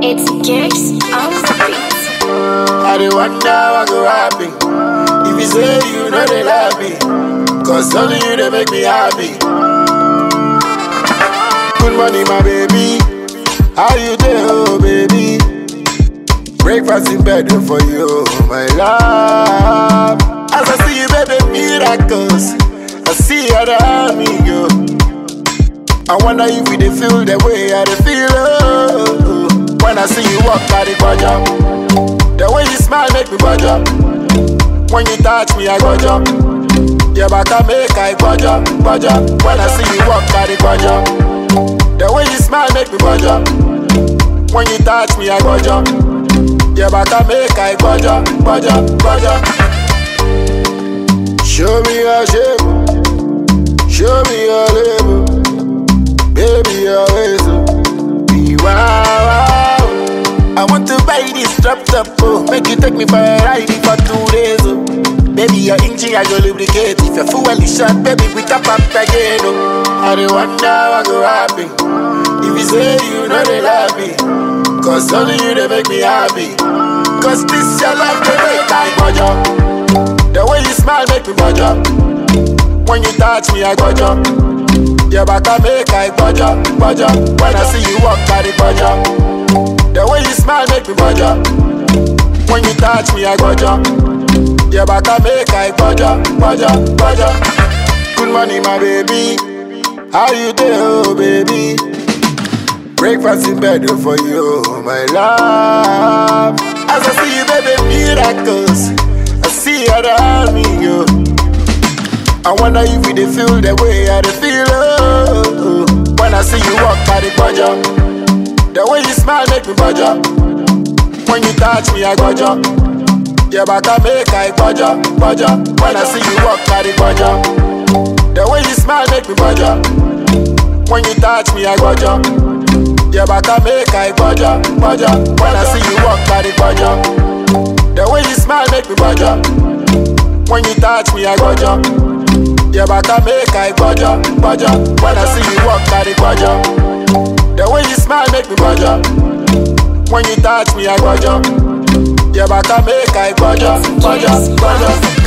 It's Gears on the beat. I dey wonder what go happen if you say you know they love me, cause only you they make me happy. Good morning, my baby. How you doing, oh baby? Breakfast in bed for you, my love. As I see you, baby, miracles. I see how the army go. I wonder if we dey feel the way I dey feel, oh. When I see you walk by the budget, the way you smile make me budget. When you touch me, I budget. Your back I make I budget. When I see you walk by the budget, the way you smile make me budget. When you touch me, I budget. Your back I make I budget. Show me your shape, show me your label, baby your ways, be wow. I want to buy this drop top, oh. Make you take me for a ride for 2 days, oh. Baby your engine I go lubricate. If your fuel is short, baby we tap up again, oh. I dey wonder what go happen if you say you know they love me, cause only you they make me happy. Cause this your love they make I budget. The way you smile make me budget. When you touch me I budget. Your back I make I budget. When I see you walk by the budget, the way you smile make me budget. When you touch me I budget. Your back I make I budget. Good morning my baby. How you doing, oh baby? Breakfast in bed for you, my love. As I see you, baby, miracles. I see how the army go. I wonder if we dey feel the way I dey feel, oh. When I see you walk by the budget, the way you smile make me budget. When you touch me, I budget. Your back I make I budget. When I see you walk by the budget, the way you smile make me budget. When you touch me, I budget. Your back I make I budget. When I see you walk by the budget, the way you smile make me budget. When you touch me, I budget. Your back I make I budget. When I see you walk by the budget, the way you smile make me budget. When you touch me, I budget. Your back I make I budget.